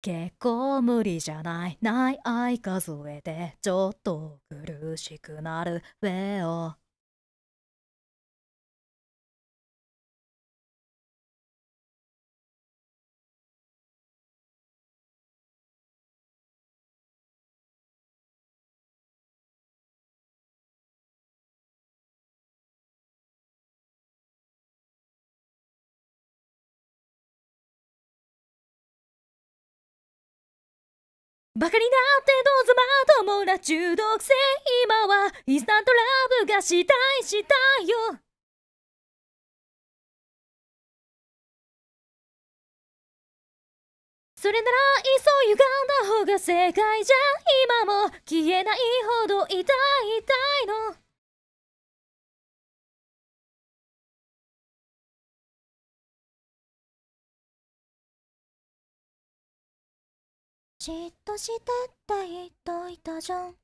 結構無理じゃない愛数えてちょっと苦しくなる上よ。バカになってどうぞまともな中毒性。今はインスタントラブがしたいよ。それならいっそ歪んだ方が正解じゃん。今も消えないほど痛いの。嫉妬してって言っといたじゃん。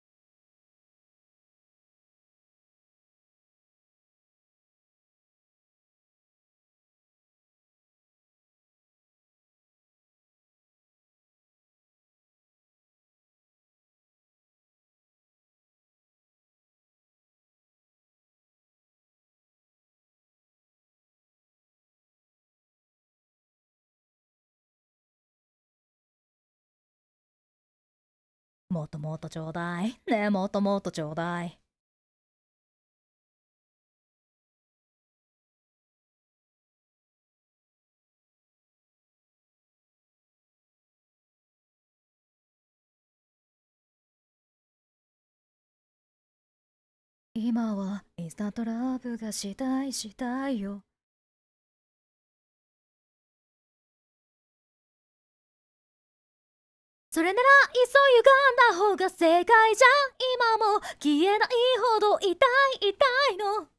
もっともっとちょうだい。ねえ、もっともっとちょうだい。今はインスタントラブがしたいよ。それならいっそ歪んだ方が正解じゃん。今も消えないほど痛いの。